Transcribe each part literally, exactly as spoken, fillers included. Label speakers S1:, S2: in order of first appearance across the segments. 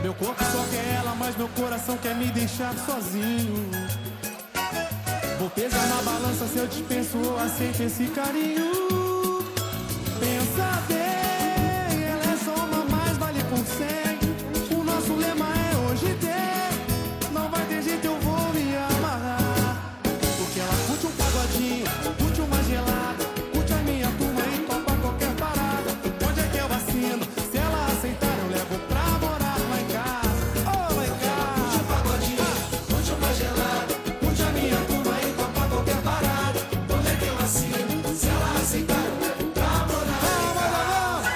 S1: Meu corpo só quer ela, mas meu coração quer me deixar sozinho. Vou pesar na balança se eu dispenso ou aceito esse carinho. Pensa bem, ela é só uma mais, vale por cem. O nosso lema é hoje tem. Não vai ter jeito, eu vou me amarrar. Porque ela curte um pagodinho, curte uma gelada, curte a minha turma e topa qualquer parada. Onde é que eu assino? Se ela aceitar eu levo pra morar lá em casa. Oh, lá em casa.
S2: Curte um pagodinho, curte uma gelada, curte a minha turma e topa qualquer parada. Onde é que eu assino? Se ela aceitar eu levo pra morar lá em casa.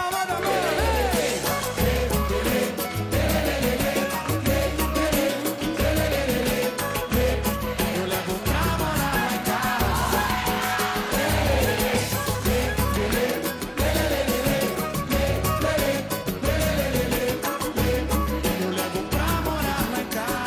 S1: Eu levo pra morar lá em casa. Eu levo pra morar lá em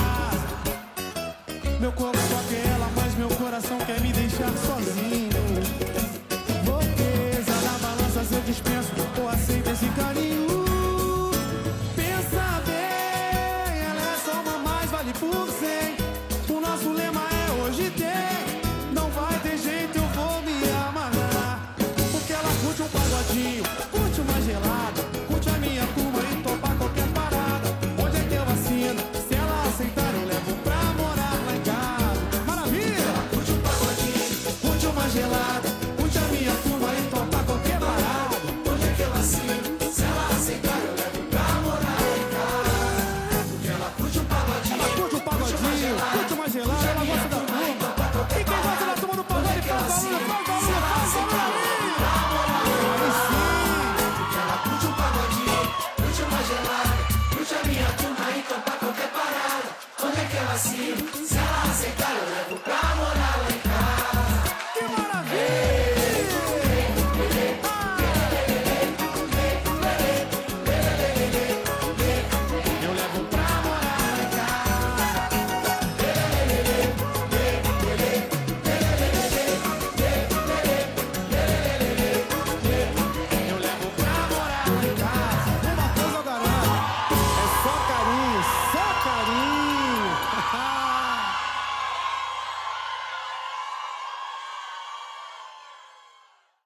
S1: casa. Meu corpo só quer ela, mas meu coração quer me deixar sozinho. Vou pesar na balança se eu dispenso ou aceito esse carinho. Pensa bem, ela é só uma mais, vale por cem. O nosso lema é hoje tem. Não vai ter jeito, eu vou me amarrar. Porque ela curte um pagodinho, curte uma gelada, curte a minha turma e topa qualquer parada. Onde é que eu assino? Se ela aceitar eu levo pra morar lá em casa. Maravilha!
S2: Curte um pagodinho,
S1: Curte uma gelada, curte a minha turma e topa qualquer parada.
S2: onde é que eu assino? Se ela aceitar eu levo pra morar lá em casa. Porque ela curte um pagodinho,
S1: Ela curte um pagodinho, curte uma gelada, ela gosta da turma. E quem gosta da turma do pagode faz barulho, faz barulho, faz barulho. Aí sim!
S2: porque ela curte um pagodinho, curte uma gelada, curte a minha turma e topa qualquer parada. Onde é que eu assino? Se ela aceitar eu levo